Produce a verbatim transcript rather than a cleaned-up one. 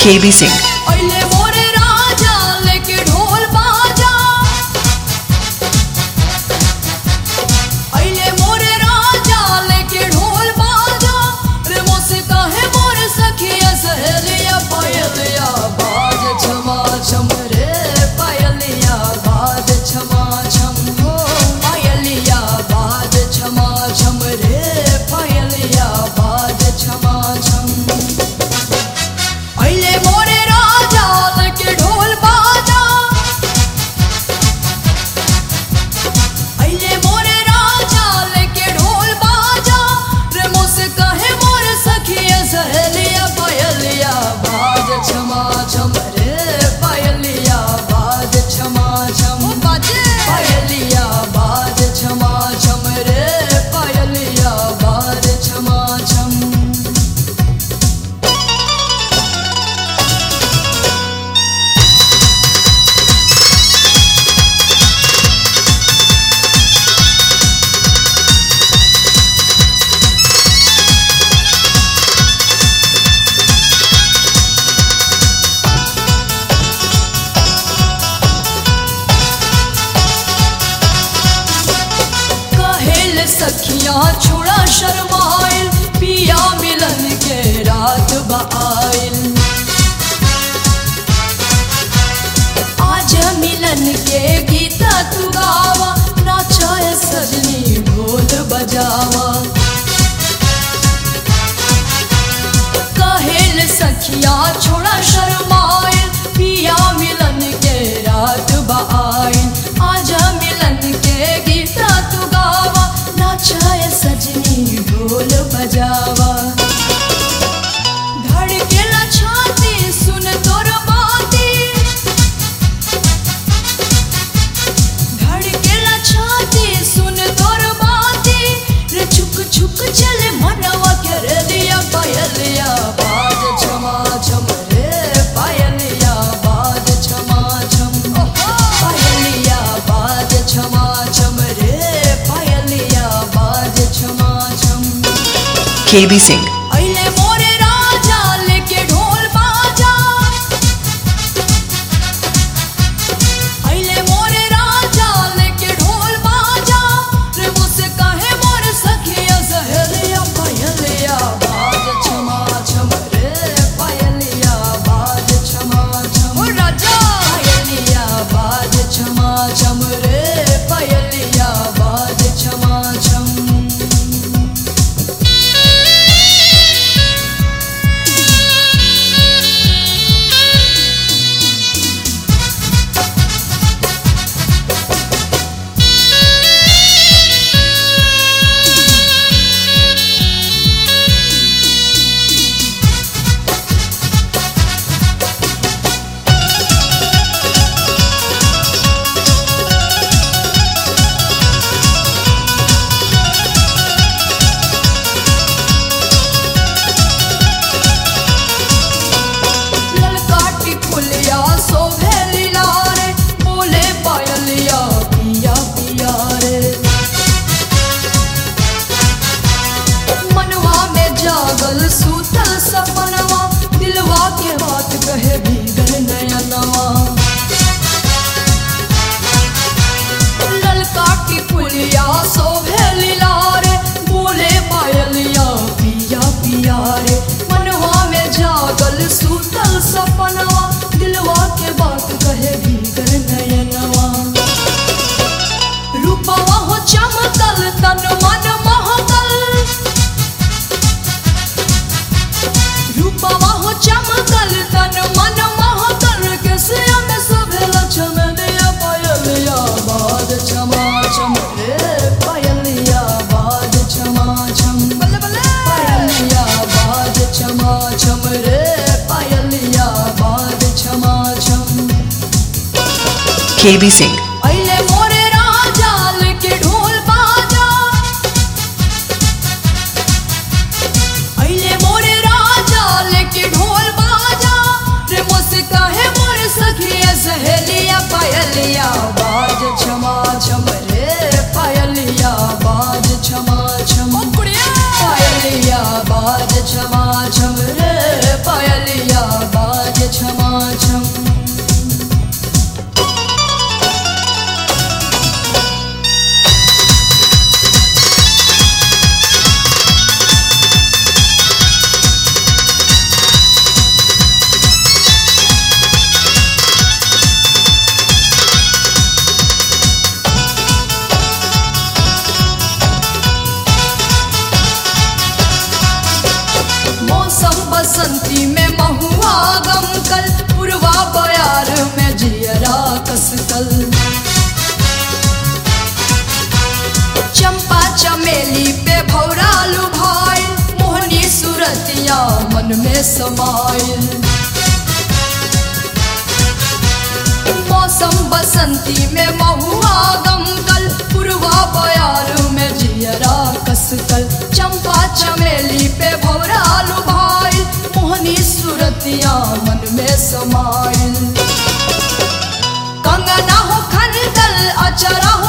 के बी सिंह। सखियां छोड़ा शर्माइल, पिया मिलन के रात बाइल। आज मिलन के गीता तू गावा, नाचाए सजनी ढोल बजावा। कहेल सखियां छोड़ा शर्माइल, पिया मिलन के रात बाइल। आज मिलन के गीता तू गावा, नाचाए सजनी ढोल बजावा। धड़केला छाती सुन तोर बाती, धड़केला छाती सुन तोर बाती। रे छुक छुक चले मनवा के रे दिया पायलिया बाज छमा छम रे पायलिया बाज छमा छम। पायलिया बाज छमा छम रे पायलिया बाज छमा छम। के बी सिंह। अइले मोरे राजा लेके ढोल बाजा, अइले मोरे राजा लेके ढोल बाजा। रे मुझसे कहे मोरे सखिया सहेलिया पायलिया बाज छमा छम रे पायलिया बाज छमा छम। ओ राजा पायलिया बाज छमा छम रे पायलिया बाज छमा छम। सूतल सपनवा, दिलवा के बात कहे भीतर नयनवा। ललका की पुलिया सोभे लीलारे, बोले पायलिया पिया पिया रे। मनवा में जागल सूतल सपनवा, दिलवा के बात कहे भीतर नयनवा। रूपवा हो चमकल तन मन महकल, रूपवा हो चमकल तन मन महकल। केसिया में शोभेला चमेलिया पायलिया बाज छमा छम रे पायलिया बाज छमा छम। बल्ले बल्ले पायलिया बाज छमा छम रे पायलिया बाज छमा छम। के बी सिंह। अइले मोरे राजा लेके ढोल बाजा, अइले मोरे राजा लेके ढोल बाजा। रे मुझसे कहे मोरे सखिया सहेलिया पायलिया बाज छमा छम रे पायलिया बाज छमा छम। पायलिया बाज छमा छम रे पायलिया बाज बसंती में महुआ गमकल, पुरवा बयार में जियरा कसकल। चंपा चमेली पे भौरा लुभाइल, मोहनी सूरतिया मन में समाइल। मौसम बसंती में महुआ गमकल, पुरवा बयार में जियरा कसकल। चंपा चमेली पे भौरा लुभाइल, मोहनी सूरतिया मन में समाइल। कंगना हो खनदल, अचरा